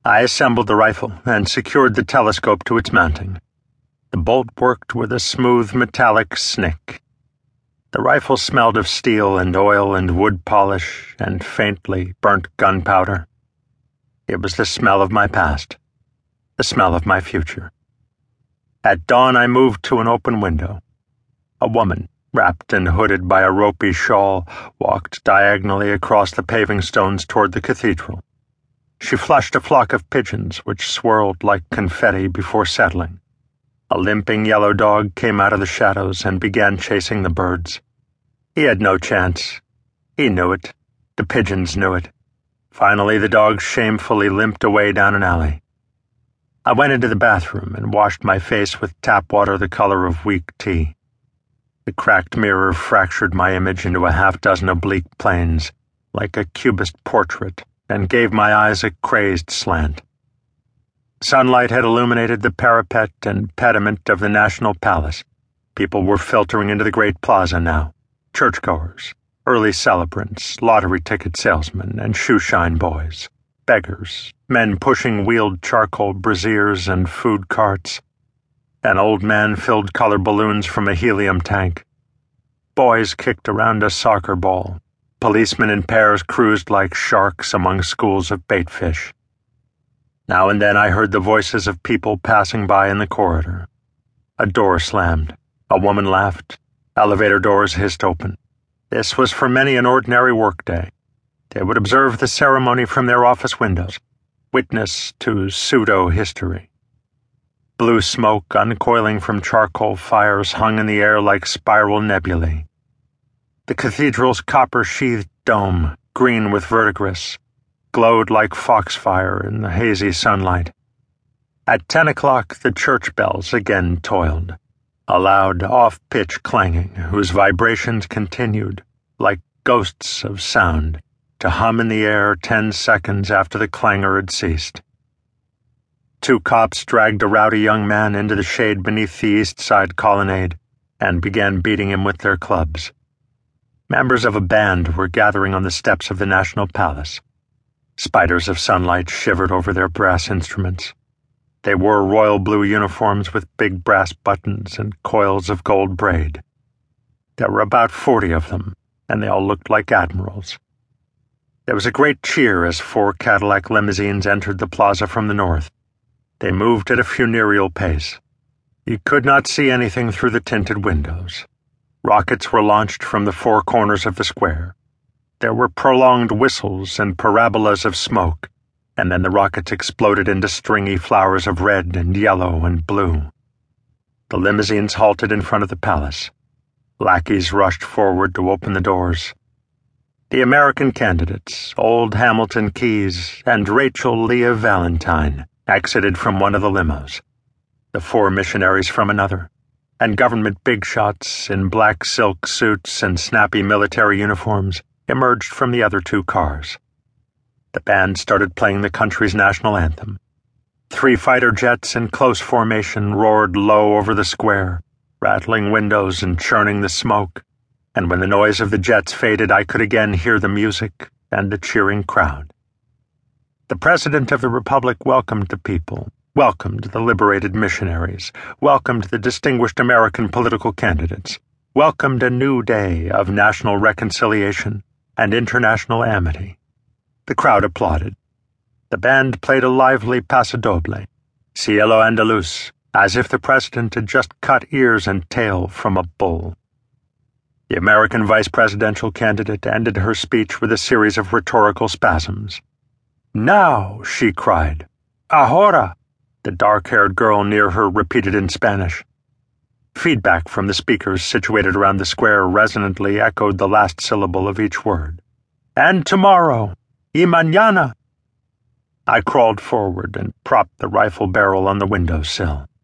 I assembled the rifle and secured the telescope to its mounting. The bolt worked with a smooth metallic snick. The rifle smelled of steel and oil and wood polish and faintly burnt gunpowder. It was the smell of my past, the smell of my future. At dawn I moved to an open window. A woman, wrapped and hooded by a ropey shawl, walked diagonally across the paving stones toward the cathedral. She flushed a flock of pigeons which swirled like confetti before settling. A limping yellow dog came out of the shadows and began chasing the birds. He had no chance. He knew it. The pigeons knew it. Finally, the dog shamefully limped away down an alley. I went into the bathroom and washed my face with tap water the color of weak tea. The cracked mirror fractured my image into a half-dozen oblique planes, like a cubist portrait, and gave my eyes a crazed slant. Sunlight had illuminated the parapet and pediment of the National Palace. People were filtering into the great plaza now. Churchgoers, early celebrants, lottery ticket salesmen, and shoeshine boys, beggars, men pushing wheeled charcoal braziers and food carts. An old man filled color balloons from a helium tank. Boys kicked around a soccer ball. Policemen in pairs cruised like sharks among schools of bait fish. Now and then I heard the voices of people passing by in the corridor. A door slammed. A woman laughed. Elevator doors hissed open. This was for many an ordinary workday. They would observe the ceremony from their office windows, witness to pseudo-history. Blue smoke uncoiling from charcoal fires hung in the air like spiral nebulae. The cathedral's copper-sheathed dome, green with verdigris, glowed like foxfire in the hazy sunlight. At 10 o'clock, the church bells again tolled, a loud, off-pitch clanging whose vibrations continued, like ghosts of sound, to hum in the air 10 seconds after the clangor had ceased. 2 cops dragged a rowdy young man into the shade beneath the east side colonnade and began beating him with their clubs. Members of a band were gathering on the steps of the National Palace. Spiders of sunlight shivered over their brass instruments. They wore royal blue uniforms with big brass buttons and coils of gold braid. There were about 40 of them, and they all looked like admirals. There was a great cheer as 4 Cadillac limousines entered the plaza from the north. They moved at a funereal pace. You could not see anything through the tinted windows. Rockets were launched from the 4 corners of the square. There were prolonged whistles and parabolas of smoke, and then the rockets exploded into stringy flowers of red and yellow and blue. The limousines halted in front of the palace. Lackeys rushed forward to open the doors. The American candidates, old Hamilton Keyes and Rachel Leah Valentine, exited from one of the limos. The 4 missionaries from another, and government big shots in black silk suits and snappy military uniforms emerged from the other 2 cars. The band started playing the country's national anthem. 3 fighter jets in close formation roared low over the square, rattling windows and churning the smoke, and when the noise of the jets faded, I could again hear the music and the cheering crowd. The President of the Republic welcomed the people, welcomed the liberated missionaries, welcomed the distinguished American political candidates, welcomed a new day of national reconciliation and international amity. The crowd applauded. The band played a lively paso doble, Cielo Andaluz, as if the president had just cut ears and tail from a bull. The American vice presidential candidate ended her speech with a series of rhetorical spasms. "Now," she cried. "Ahora," the dark-haired girl near her repeated in Spanish. Feedback from the speakers situated around the square resonantly echoed the last syllable of each word. "And tomorrow, y mañana." I crawled forward and propped the rifle barrel on the windowsill.